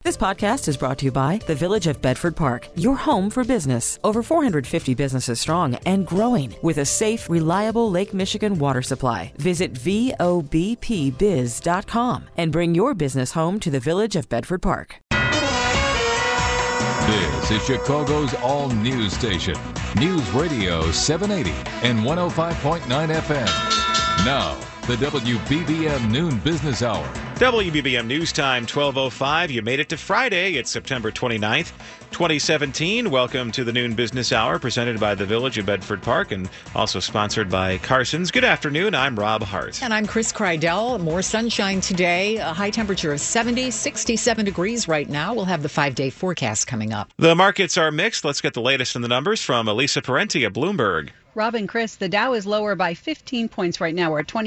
This podcast is brought to you by the Village of Bedford Park, your home for business. Over 450 businesses strong and growing with a safe, reliable Lake Michigan water supply. Visit VOBPBiz.com and bring your business home to the Village of Bedford Park. This is Chicago's all-news station, News Radio 780 and 105.9 FM. Now, the WBBM Noon Business Hour. WBBM News Time, 12:05. You made it to Friday. It's September 29th, 2017. Welcome to the Noon Business Hour, presented by the Village of Bedford Park and also sponsored by Carson's. Good afternoon. I'm Rob Hart. And I'm Chris Kreidel. More sunshine today. A high temperature of 67 degrees right now. We'll have the 5-day forecast coming up. The markets are mixed. Let's get the latest in the numbers from Elisa Parenti at Bloomberg. Rob and Chris, the Dow is lower by 15 points right now. We're at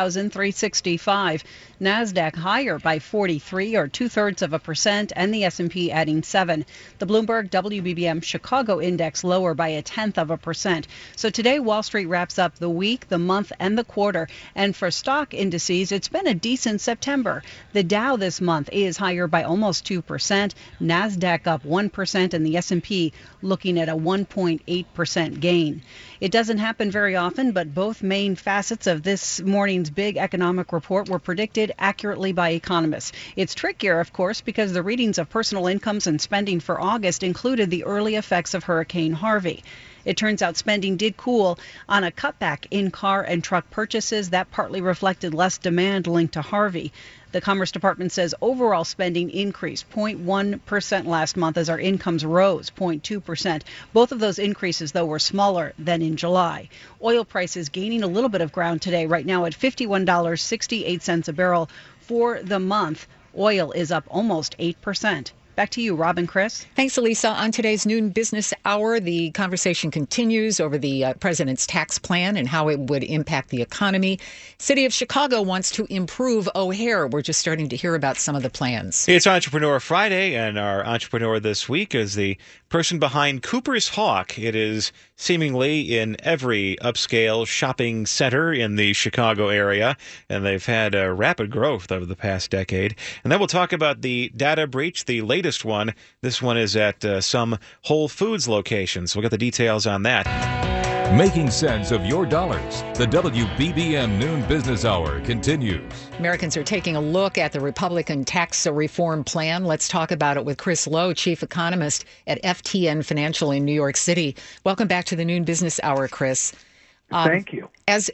22,365. NASDAQ higher by 43, or 0.2%, and the S&P adding 7. The Bloomberg WBBM Chicago Index lower by 0.1%. So today, Wall Street wraps up the week, the month, and the quarter. And for stock indices, it's been a decent September. The Dow this month is higher by almost 2%, NASDAQ up 1%, and the S&P looking at a 1.8% gain. It doesn't happen very often, but both main facets of this morning's big economic report were predicted accurately by economists. It's trickier, of course, because the readings of personal incomes and spending for August included the early effects of Hurricane Harvey. It turns out spending did cool on a cutback in car and truck purchases. That partly reflected less demand linked to Harvey. The Commerce Department says overall spending increased 0.1% last month as our incomes rose 0.2%. Both of those increases, though, were smaller than in July. Oil prices gaining a little bit of ground today, right now at $51.68 a barrel for the month. Oil is up almost 8%. Back to you, Rob and Chris. Thanks, Elisa. On today's Noon Business Hour, the conversation continues over the president's tax plan and how it would impact the economy. City of Chicago wants to improve O'Hare. We're just starting to hear about some of the plans. It's Entrepreneur Friday, and our entrepreneur this week is the person behind Cooper's Hawk. It is seemingly in every upscale shopping center in the Chicago area, and they've had a rapid growth over the past decade. And then we'll talk about the data breach, the latest one. This one is at some Whole Foods locations. We'll get the details on that. Making sense of your dollars. The WBBM Noon Business Hour continues. Americans are taking a look at the Republican tax reform plan. Let's talk about it with Chris Lowe, chief economist at FTN Financial in New York City. Welcome back to the Noon Business Hour, Chris. Thank you. As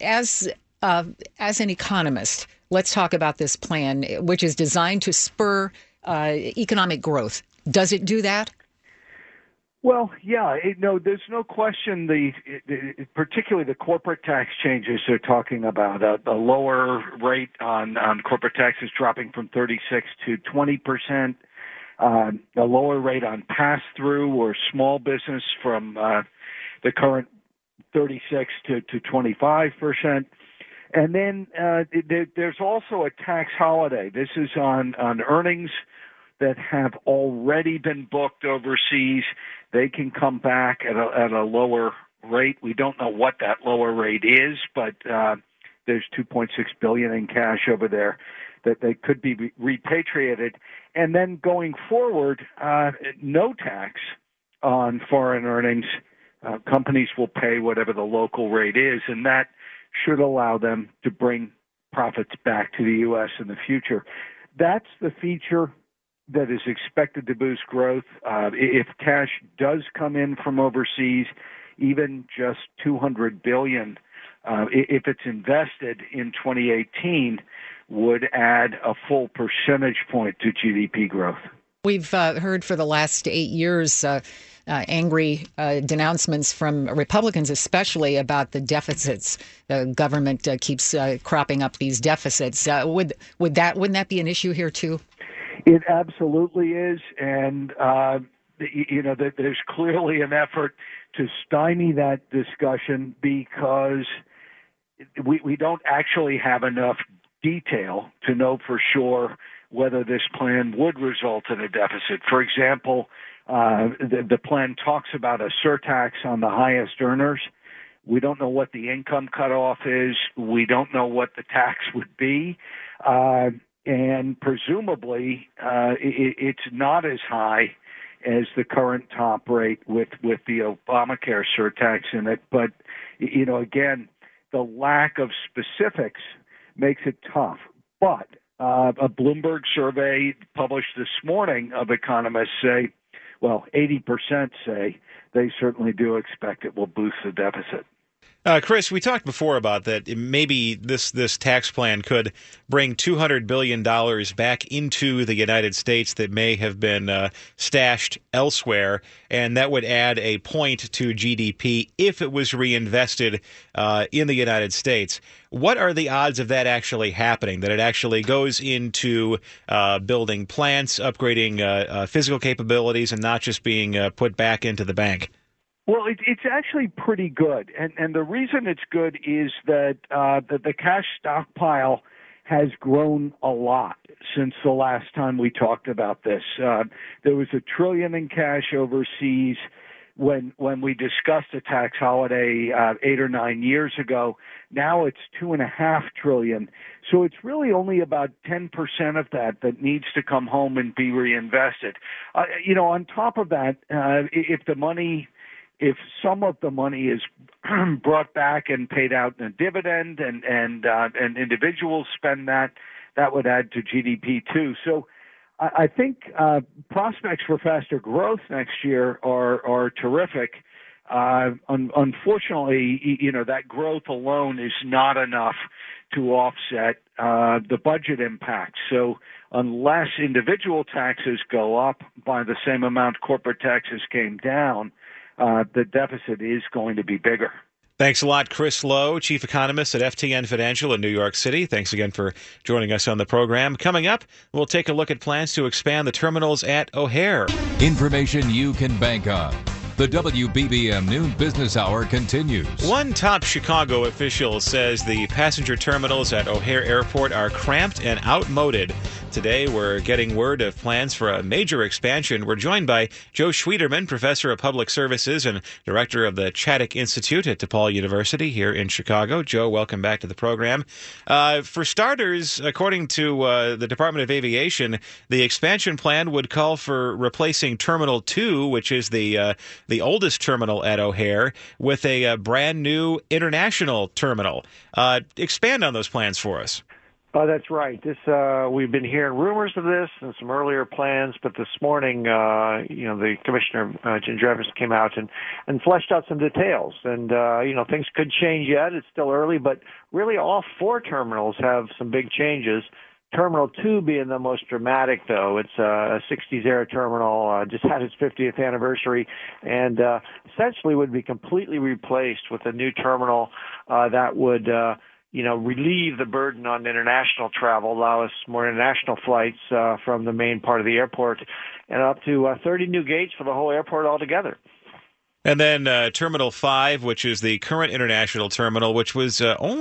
an economist, let's talk about this plan, which is designed to spur economic growth. Does it do that? Well, yeah, there's no question. Particularly the corporate tax changes they're talking about, a lower rate on corporate taxes dropping from 36 to 20%, a lower rate on pass-through or small business from the current 36 to 25%. And then there's also a tax holiday. This is on earnings that have already been booked overseas. They can come back at a lower rate. We don't know what that lower rate is, but there's $2.6 billion in cash over there that they could be repatriated. And then going forward, no tax on foreign earnings. Companies will pay whatever the local rate is, and that should allow them to bring profits back to the U.S. in the future. That's the feature that is expected to boost growth. If cash does come in from overseas, even just $200 billion, if it's invested in 2018, would add a full percentage point to GDP growth. We've heard for the last 8 years angry denouncements from Republicans, especially about the deficits. The government keeps cropping up these deficits. Wouldn't that be an issue here too? It absolutely is, and there's clearly an effort to stymie that discussion because we don't actually have enough detail to know for sure whether this plan would result in a deficit. For example, the plan talks about a surtax on the highest earners. We don't know what the income cutoff is. We don't know what the tax would be. and presumably it's not as high as the current top rate with the Obamacare surtax in it. But, again, the lack of specifics makes it tough. But a Bloomberg survey published this morning of economists say, 80% say they certainly do expect it will boost the deficit. Chris, we talked before about that maybe this tax plan could bring $200 billion back into the United States that may have been stashed elsewhere, and that would add a point to GDP if it was reinvested in the United States. What are the odds of that actually happening, that it actually goes into building plants, upgrading physical capabilities, and not just being put back into the bank? Well, it's actually pretty good, and the reason it's good is that the cash stockpile has grown a lot since the last time we talked about this. There was $1 trillion in cash overseas when we discussed a tax holiday 8 or 9 years ago. Now it's $2.5 trillion. So it's really only about 10% of that needs to come home and be reinvested. On top of that, if some of the money is brought back and paid out in a dividend and individuals spend that would add to GDP too. So I think prospects for faster growth next year are terrific. Unfortunately, that growth alone is not enough to offset the budget impact. So unless individual taxes go up by the same amount corporate taxes came down, the deficit is going to be bigger. Thanks a lot, Chris Lowe, Chief Economist at FTN Financial in New York City. Thanks again for joining us on the program. Coming up, we'll take a look at plans to expand the terminals at O'Hare. Information you can bank on. The WBBM Noon Business Hour continues. One top Chicago official says the passenger terminals at O'Hare Airport are cramped and outmoded. Today, we're getting word of plans for a major expansion. We're joined by Joe Schwieterman, Professor of Public Services and Director of the Chaddick Institute at DePaul University here in Chicago. Joe, welcome back to the program. For starters, according to the Department of Aviation, the expansion plan would call for replacing Terminal 2, which is the oldest terminal at O'Hare, with a brand new international terminal. Expand on those plans for us. Oh, that's right. We've been hearing rumors of this and some earlier plans, but this morning, the Commissioner, Jim Jefferson, came out and fleshed out some details. And, things could change yet. It's still early, but really all 4 terminals have some big changes. Terminal 2 being the most dramatic, though. It's a 60s-era terminal, just had its 50th anniversary, and essentially would be completely replaced with a new terminal that would relieve the burden on international travel, allow us more international flights from the main part of the airport, and up to 30 new gates for the whole airport altogether. And then Terminal 5, which is the current international terminal, which was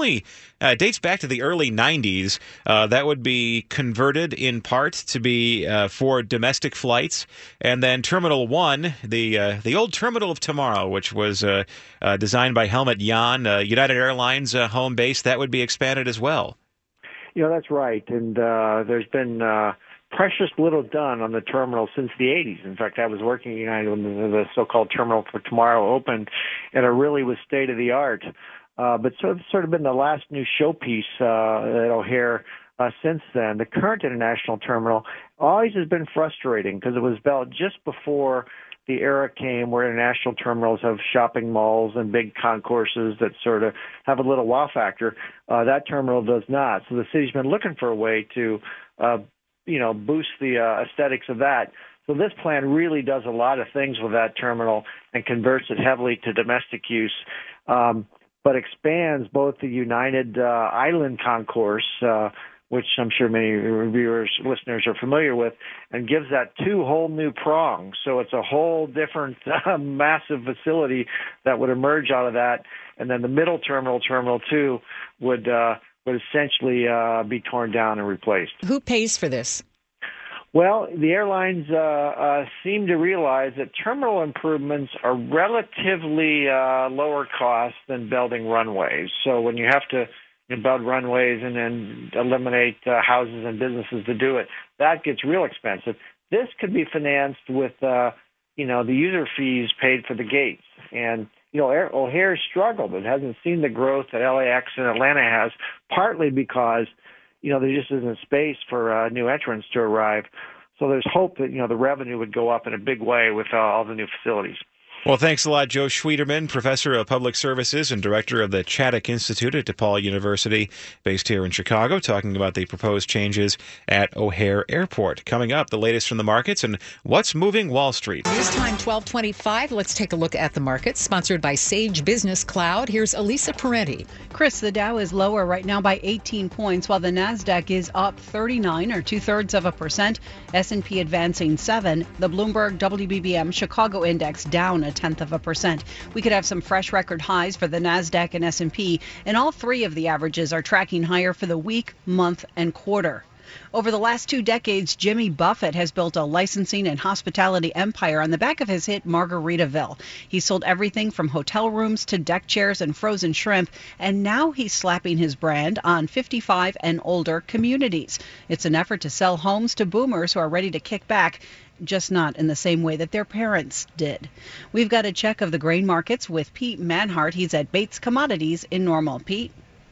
dates back to the early 90s. That would be converted in part to be for domestic flights. And then Terminal 1, the old Terminal of Tomorrow, which was designed by Helmut Jahn, United Airlines home base, that would be expanded as well. That's right. And there's been precious little done on the terminal since the 80s. In fact, I was working at United when the so-called Terminal for Tomorrow opened, and it really was state-of-the-art. But it's sort of been the last new showpiece at O'Hare since then. The current international terminal always has been frustrating because it was built just before the era came where international terminals have shopping malls and big concourses that sort of have a little wow factor. That terminal does not. So the city's been looking for a way to boost the aesthetics of that. So this plan really does a lot of things with that terminal and converts it heavily to domestic use, but expands both the United Island Concourse, which I'm sure many listeners are familiar with, and gives that 2 whole new prongs. So it's a whole different massive facility that would emerge out of that. And then the middle terminal, Terminal 2, would essentially be torn down and replaced. Who pays for this? Well, the airlines seem to realize that terminal improvements are relatively lower cost than building runways. So when you have to and build runways and then eliminate houses and businesses to do it. That gets real expensive. This could be financed with, the user fees paid for the gates. And, O'Hare struggled. It hasn't seen the growth that LAX and Atlanta has, partly because, there just isn't space for new entrants to arrive. So there's hope that, the revenue would go up in a big way with all the new facilities. Well, thanks a lot, Joe Schwieterman, Professor of Public Services and Director of the Chaddock Institute at DePaul University, based here in Chicago, talking about the proposed changes at O'Hare Airport. Coming up, the latest from the markets and what's moving Wall Street. News time 12:25. Let's take a look at the markets, sponsored by Sage Business Cloud. Here's Elisa Parenti. Chris, the Dow is lower right now by 18 points, while the Nasdaq is up 39 or 2/3%. S&P advancing 7. The Bloomberg WBBM Chicago Index down 0.1%. We could have some fresh record highs for the Nasdaq and S&P, and all three of the averages are tracking higher for the week, month, and quarter. Over the last 2 decades, Jimmy Buffett has built a licensing and hospitality empire on the back of his hit Margaritaville. He sold everything from hotel rooms to deck chairs and frozen shrimp, and now he's slapping his brand on 55 and older communities. It's an effort to sell homes to boomers who are ready to kick back, just not in the same way that their parents did. We've got a check of the grain markets with Pete Manhart. He's at Bates Commodities in Normal. Pete?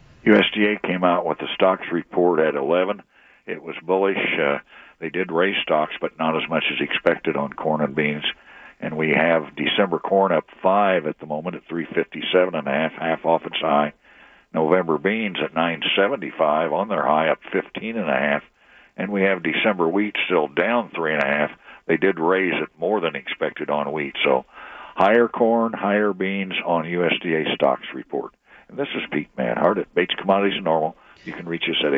USDA came out with the stocks report at 11. It was bullish. They did raise stocks, but not as much as expected on corn and beans. And we have December corn up 5 at the moment at 357.5, half off its high. November beans at 975 on their high, up 15.5. And we have December wheat still down 3.5. They did raise it more than expected on wheat. So higher corn, higher beans on USDA stocks report. And this is Pete Manhart at Bates Commodities and Normal. You can reach us at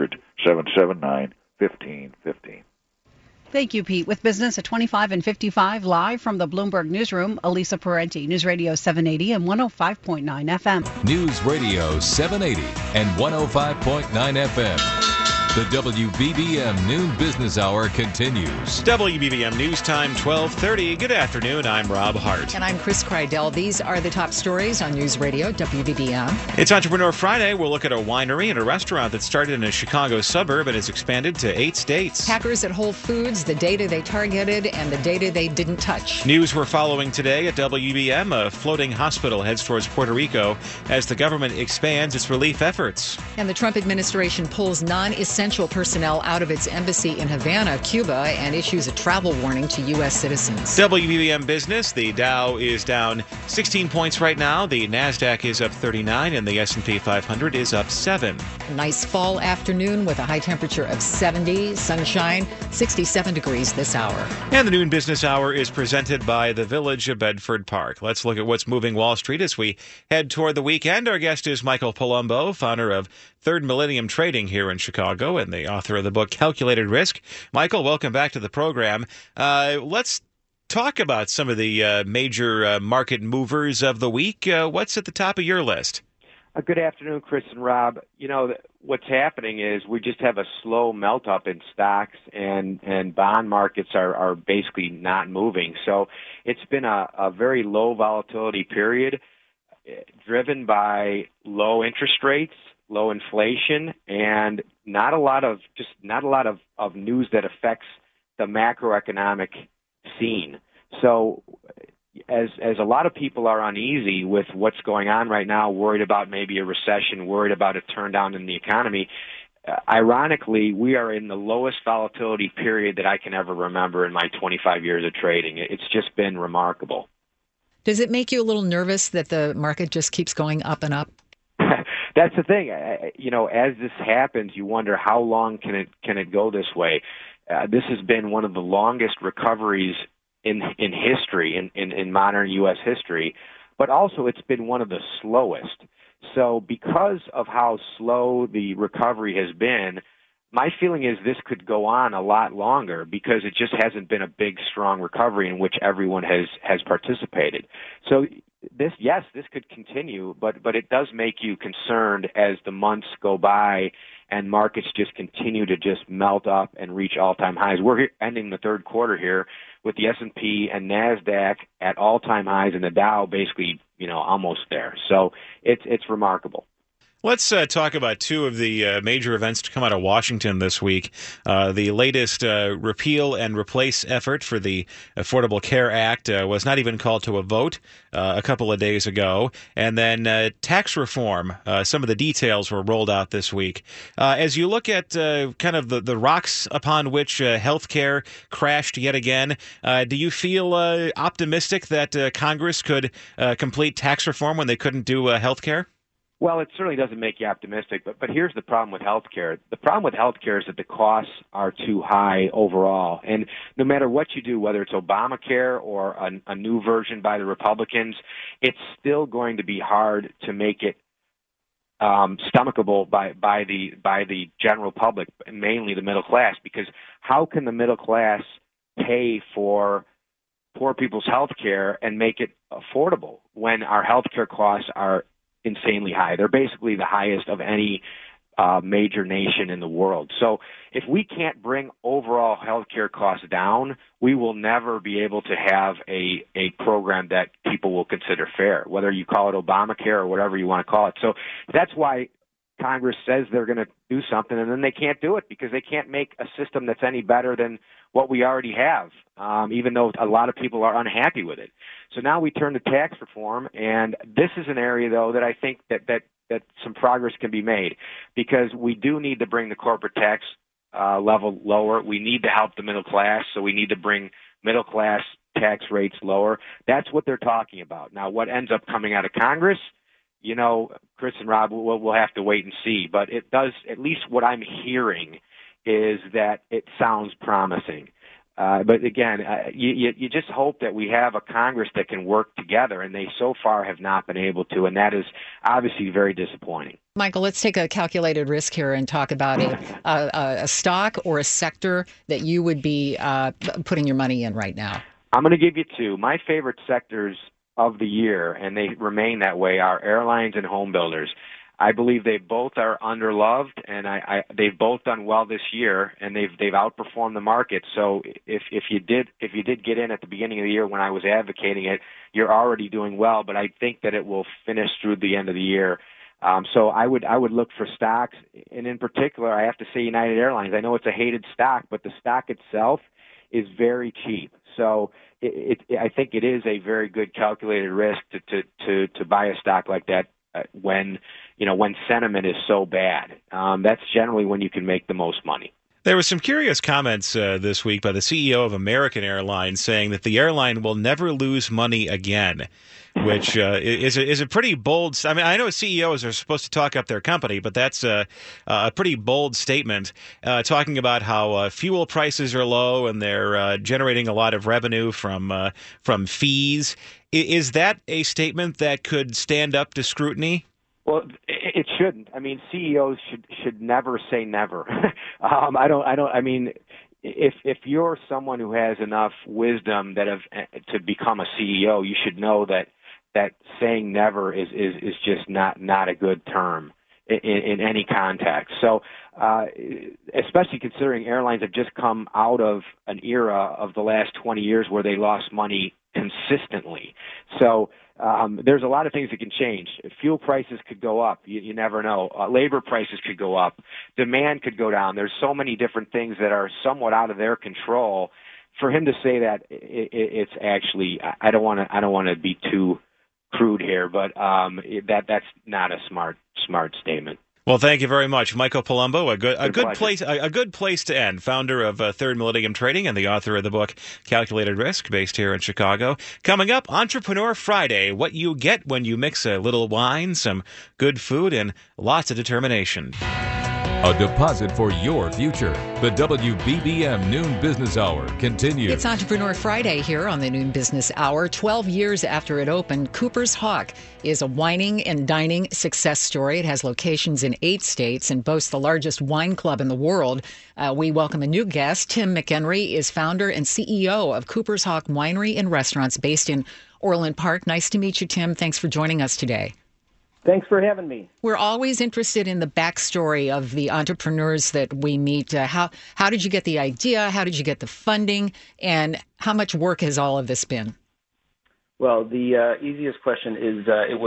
800-779-1515. Thank you, Pete. With business at 25 and 55, live from the Bloomberg Newsroom, Elisa Parenti, News Radio 780 and 105.9 FM. News Radio 780 and 105.9 FM. The WBBM Noon Business Hour continues. WBBM News Time, 12:30. Good afternoon. I'm Rob Hart. And I'm Chris Kreidel. These are the top stories on News Radio WBBM. It's Entrepreneur Friday. We'll look at a winery and a restaurant that started in a Chicago suburb and has expanded to 8 states. Hackers at Whole Foods, the data they targeted and the data they didn't touch. News we're following today at WBBM. A floating hospital heads towards Puerto Rico as the government expands its relief efforts. And the Trump administration pulls non-essential personnel out of its embassy in Havana, Cuba, and issues a travel warning to U.S. citizens. WBBM Business. The Dow is down 16 points right now. The Nasdaq is up 39, and the S&P 500 is up 7. A nice fall afternoon with a high temperature of 70, sunshine, 67 degrees this hour. And the Noon Business Hour is presented by the Village of Bedford Park. Let's look at what's moving Wall Street as we head toward the weekend. Our guest is Michael Palumbo, founder of Third Millennium Trading here in Chicago and the author of the book Calculated Risk. Michael, welcome back to the program. Let's talk about some of the major market movers of the week. What's at the top of your list? Good afternoon, Chris and Rob. What's happening is we just have a slow melt up in stocks, and bond markets are basically not moving. So it's been a very low volatility period driven by low interest rates, low inflation, and not a lot of news that affects the macroeconomic scene. So as a lot of people are uneasy with what's going on right now, worried about maybe a recession, worried about a turn down in the economy, ironically, we are in the lowest volatility period that I can ever remember in my 25 years of trading. It's just been remarkable. Does it make you a little nervous that the market just keeps going up and up? That's the thing. As this happens, you wonder how long can it go this way. This has been one of the longest recoveries in history, in modern U.S. history, but also it's been one of the slowest. So because of how slow the recovery has been, my feeling is this could go on a lot longer because it just hasn't been a big, strong recovery in which everyone has participated. So this could continue, but it does make you concerned as the months go by and markets just continue to just melt up and reach all-time highs. We're ending the third quarter here with the S&P and NASDAQ at all-time highs and the Dow basically, almost there. So it's remarkable. Let's talk about two of the major events to come out of Washington this week. The latest repeal and replace effort for the Affordable Care Act was not even called to a vote a couple of days ago. And then tax reform, some of the details were rolled out this week. As you look at kind of the rocks upon which health care crashed yet again, do you feel optimistic that Congress could complete tax reform when they couldn't do health care? Well, it certainly doesn't make you optimistic, but here's the problem with healthcare. The problem with healthcare is that the costs are too high overall. And no matter what you do, whether it's Obamacare or a new version by the Republicans, it's still going to be hard to make it stomachable by the general public, mainly the middle class, because how can the middle class pay for poor people's health care and make it affordable when our health care costs are insanely high? They're basically the highest of any major nation in the world. So if we can't bring overall healthcare costs down, we will never be able to have a program that people will consider fair, whether you call it Obamacare or whatever you want to call it. So that's why Congress says they're going to do something, and then they can't do it because they can't make a system that's any better than what we already have, even though a lot of people are unhappy with it. So now we turn to tax reform, and this is an area, though, that I think that some progress can be made, because we do need to bring the corporate tax level lower. We need to help the middle class, so we need to bring middle class tax rates lower. That's what they're talking about. Now, what ends up coming out of Congress, you know, Chris and Rob, we'll have to wait and see. But it does, at least what I'm hearing is that it sounds promising. But again, you just hope that we have a Congress that can work together, and they so far have not been able to, and that is obviously very disappointing. Michael, let's take a calculated risk here and talk about a stock or a sector that you would be putting your money in right now. I'm going to give you two. My favorite sectors of the year, and they remain that way, are airlines and home builders. I believe they both are underloved, and they've both done well this year, and they've outperformed the market. So if you did get in at the beginning of the year when I was advocating it, you're already doing well. But I think that it will finish through the end of the year. So I would look for stocks, and in particular, I have to say United Airlines. I know it's a hated stock, but the stock itself is very cheap. So I think it is a very good calculated risk to buy a stock like that when sentiment is so bad. That's generally when you can make the most money. There were some curious comments this week by the CEO of American Airlines saying that the airline will never lose money again, which is a pretty bold. I mean, I know CEOs are supposed to talk up their company, but that's a pretty bold statement, talking about how fuel prices are low and they're generating a lot of revenue from fees. Is that a statement that could stand up to scrutiny? Well, it shouldn't. I mean, CEOs should never say never. I mean, if you're someone who has enough wisdom to become a CEO, you should know that saying never is just not a good term in any context. So, especially considering airlines have just come out of an era of the last 20 years where they lost money consistently. So there's a lot of things that can change. Fuel prices could go up. You never know. Labor prices could go up. Demand could go down. There's so many different things that are somewhat out of their control. For him to say that, it's actually, I don't want to be too crude here, but that's not a smart statement. Well, thank you very much, Michael Palumbo. A good place to end. Founder of Third Millennium Trading and the author of the book Calculated Risk, based here in Chicago. Coming up, Entrepreneur Friday: what you get when you mix a little wine, some good food, and lots of determination. A deposit for your future. The WBBM Noon Business Hour continues. It's Entrepreneur Friday here on the Noon Business Hour. 12 years after it opened, Cooper's Hawk is a wining and dining success story. It has locations in 8 states and boasts the largest wine club in the world. We welcome a new guest. Tim McHenry is founder and CEO of Cooper's Hawk Winery and Restaurants based in Orland Park. Nice to meet you, Tim. Thanks for joining us today. Thanks for having me. We're always interested in the backstory of the entrepreneurs that we meet. How did you get the idea? How did you get the funding? And how much work has all of this been? Well, the easiest question is it was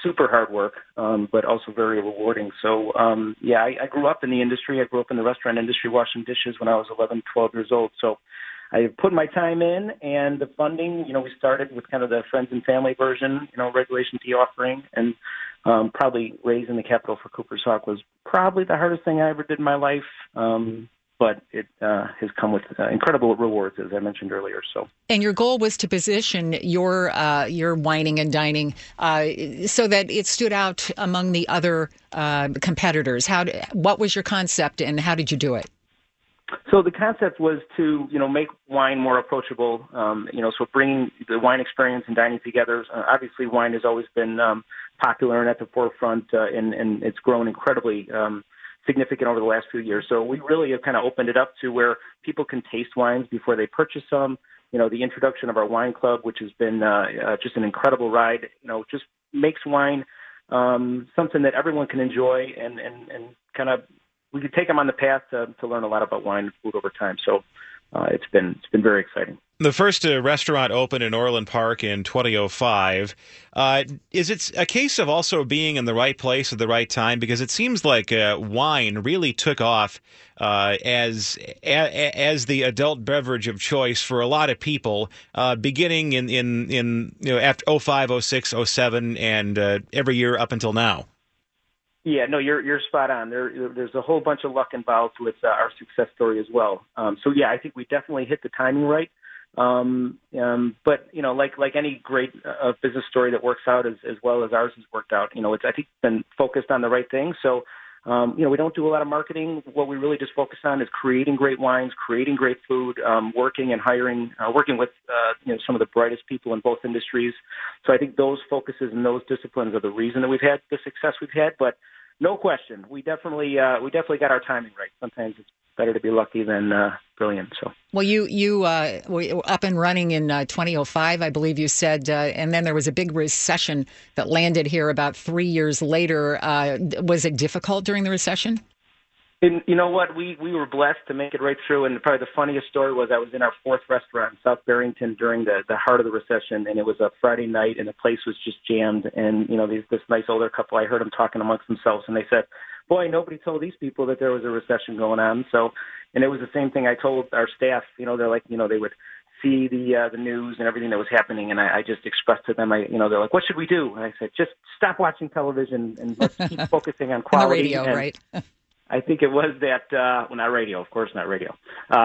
super hard work, but also very rewarding. So, I grew up in the industry. I grew up in the restaurant industry washing dishes when I was 11, 12 years old. So I put my time in, and the funding, we started with kind of the friends and family version, Regulation D offering, and probably raising the capital for Cooper's Hawk was probably the hardest thing I ever did in my life. But it has come with incredible rewards, as I mentioned earlier. So, and your goal was to position your wining and dining so that it stood out among the other competitors. What was your concept, and how did you do it? So the concept was to, make wine more approachable. So bringing the wine experience and dining together. Obviously, wine has always been popular and at the forefront, and it's grown incredibly significant over the last few years. So we really have kind of opened it up to where people can taste wines before they purchase them. The introduction of our wine club, which has been just an incredible ride, just makes wine something that everyone can enjoy and kind of we could take them on the path to learn a lot about wine and food over time. So it's been very exciting. The first restaurant opened in Orland Park in 2005. Is it a case of also being in the right place at the right time? Because it seems like wine really took off as the adult beverage of choice for a lot of people, beginning in after 05, 06, 07, and every year up until now. Yeah, no, you're spot on. There's a whole bunch of luck involved with our success story as well. I think we definitely hit the timing right. But like any great business story that works out as well as ours has worked out, it's I think been focused on the right things. So we don't do a lot of marketing. What we really just focus on is creating great wines, creating great food, working and hiring, working with some of the brightest people in both industries. So I think those focuses and those disciplines are the reason that we've had the success we've had. But no question, we definitely got our timing right. Sometimes it's better to be lucky than brilliant. So, well, you were up and running in 2005, I believe you said, and then there was a big recession that landed here about 3 years later. Was it difficult during the recession? And you know what? We were blessed to make it right through. And probably the funniest story was I was in our fourth restaurant in South Barrington during the heart of the recession, and it was a Friday night, and the place was just jammed. And this nice older couple, I heard them talking amongst themselves, and they said, "Boy, nobody told these people that there was a recession going on." So, and it was the same thing I told our staff. They're like, they would see the news and everything that was happening, and I just expressed to them, they're like, "What should we do?" And I said, "Just stop watching television and let's keep focusing on quality." And the radio, right? I think it was that, not radio, of course, not radio.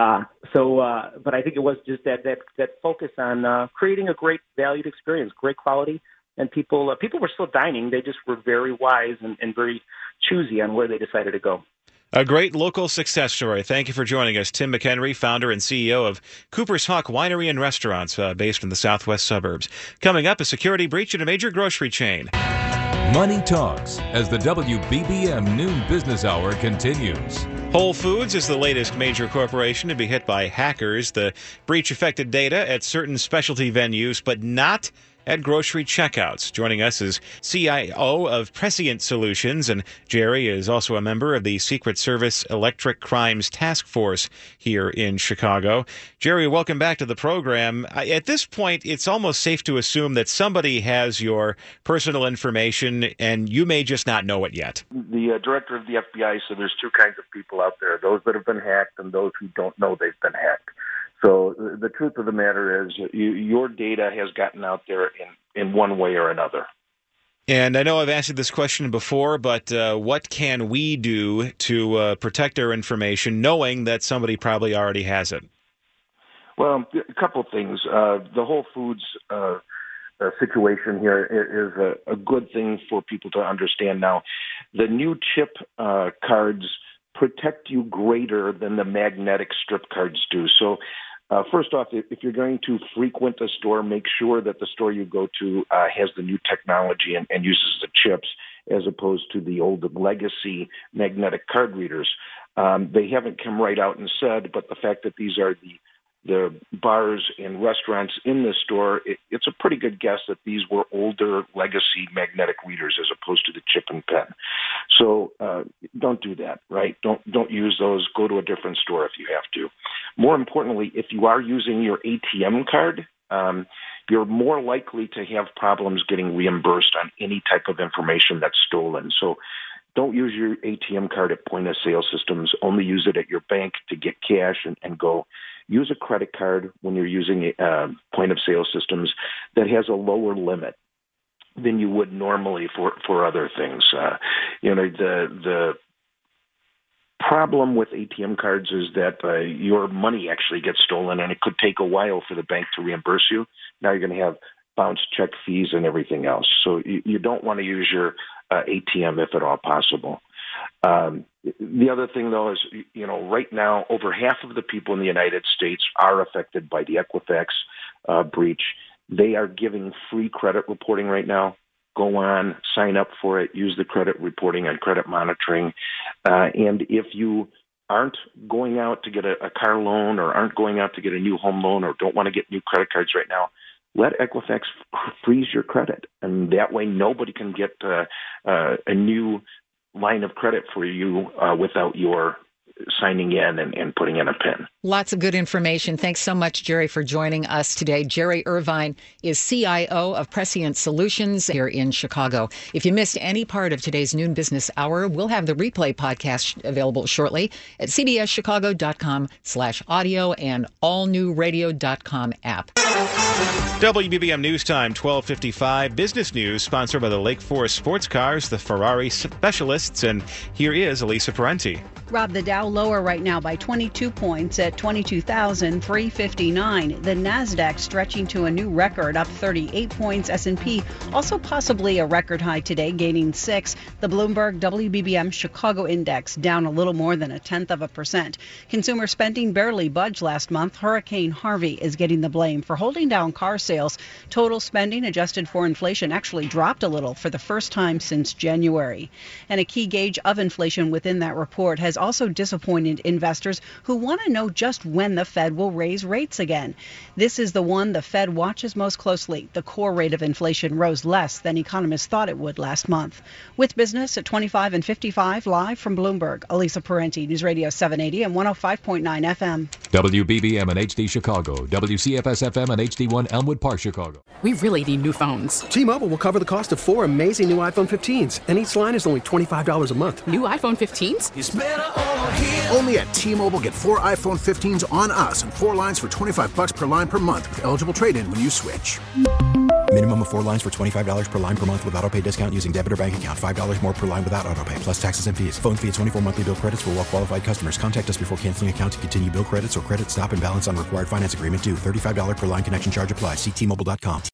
But I think it was just that focus on creating a great valued experience, great quality. And people were still dining. They just were very wise and very choosy on where they decided to go. A great local success story. Thank you for joining us. Tim McHenry, founder and CEO of Cooper's Hawk Winery and Restaurants, based in the southwest suburbs. Coming up, a security breach at a major grocery chain. Money Talks as the WBBM Noon Business Hour continues. Whole Foods is the latest major corporation to be hit by hackers. The breach affected data at certain specialty venues, but not at grocery checkouts. Joining us is CIO of Prescient Solutions, and Jerry is also a member of the Secret Service Electric Crimes Task Force here in Chicago. Jerry, welcome back to the program. At this point, it's almost safe to assume that somebody has your personal information, and you may just not know it yet. The director of the FBI said there's two kinds of people out there, those that have been hacked and those who don't know they've been hacked. So the truth of the matter is your data has gotten out there in one way or another. And I know I've asked you this question before, but what can we do to protect our information, knowing that somebody probably already has it? Well, a couple of things. The Whole Foods situation here is a good thing for people to understand now. The new chip cards protect you greater than the magnetic strip cards do. So first off, if you're going to frequent a store, make sure that the store you go to has the new technology and uses the chips as opposed to the old legacy magnetic card readers. They haven't come right out and said, but the fact that these are the bars and restaurants in the store, it's a pretty good guess that these were older legacy magnetic readers as opposed to the chip and pen. So don't do that, right? Don't use those. Go to a different store if you have to. More importantly, if you are using your ATM card, you're more likely to have problems getting reimbursed on any type of information that's stolen. So don't use your ATM card at point-of-sale systems. Only use it at your bank to get cash and go. Use a credit card when you're using point-of-sale systems that has a lower limit than you would normally for other things. The problem with ATM cards is that your money actually gets stolen, and it could take a while for the bank to reimburse you. Now you're going to have bounce check fees and everything else. So you don't want to use your ATM if at all possible. The other thing, though, is, right now, over half of the people in the United States are affected by the Equifax breach. They are giving free credit reporting right now. Go on, sign up for it, use the credit reporting and credit monitoring. And if you aren't going out to get a car loan or aren't going out to get a new home loan or don't want to get new credit cards right now, let Equifax freeze your credit. And that way nobody can get a new line of credit for you without your signing in and putting in a PIN. Lots of good information. Thanks so much, Jerry, for joining us today. Jerry Irvine is CIO of Prescient Solutions here in Chicago. If you missed any part of today's Noon Business Hour, we'll have the replay podcast available shortly at cbschicago.com/audio and allnewradio.com app. WBBM News Time, 12:55. Business news sponsored by the Lake Forest Sports Cars, the Ferrari specialists. And here is Elisa Parenti. Rob, the Dow lower right now by 22 points at 22,359. The Nasdaq stretching to a new record, up 38 points. S&P also possibly a record high today, gaining 6. The Bloomberg WBBM Chicago Index down a little more than 0.1%. Consumer spending barely budged last month. Hurricane Harvey is getting the blame for holding down car sales. Total spending adjusted for inflation actually dropped a little for the first time since January. And a key gauge of inflation within that report has also disappointed investors who want to know just when the Fed will raise rates again. This is the one the Fed watches most closely. The core rate of inflation rose less than economists thought it would last month. With business at 25 and 55, live from Bloomberg, Elisa Parenti, News Radio 780 and 105.9 FM. WBBM and HD Chicago, WCFS FM and HD1 Elmwood Park, Chicago. We really need new phones. T-Mobile will cover the cost of 4 amazing new iPhone 15s, and each line is only $25 a month. New iPhone 15s? It's better over here. Only at T-Mobile, get 4 iPhone 15s on us and 4 lines for $25 per line per month with eligible trade-in when you switch. Minimum of 4 lines for $25 per line per month with autopay discount using debit or bank account. $5 more per line without autopay, plus taxes and fees. Phone fee at 24 monthly bill credits for well-qualified customers. Contact us before canceling account to continue bill credits or credit stop and balance on required finance agreement due. $35 per line connection charge applies. See T-Mobile.com.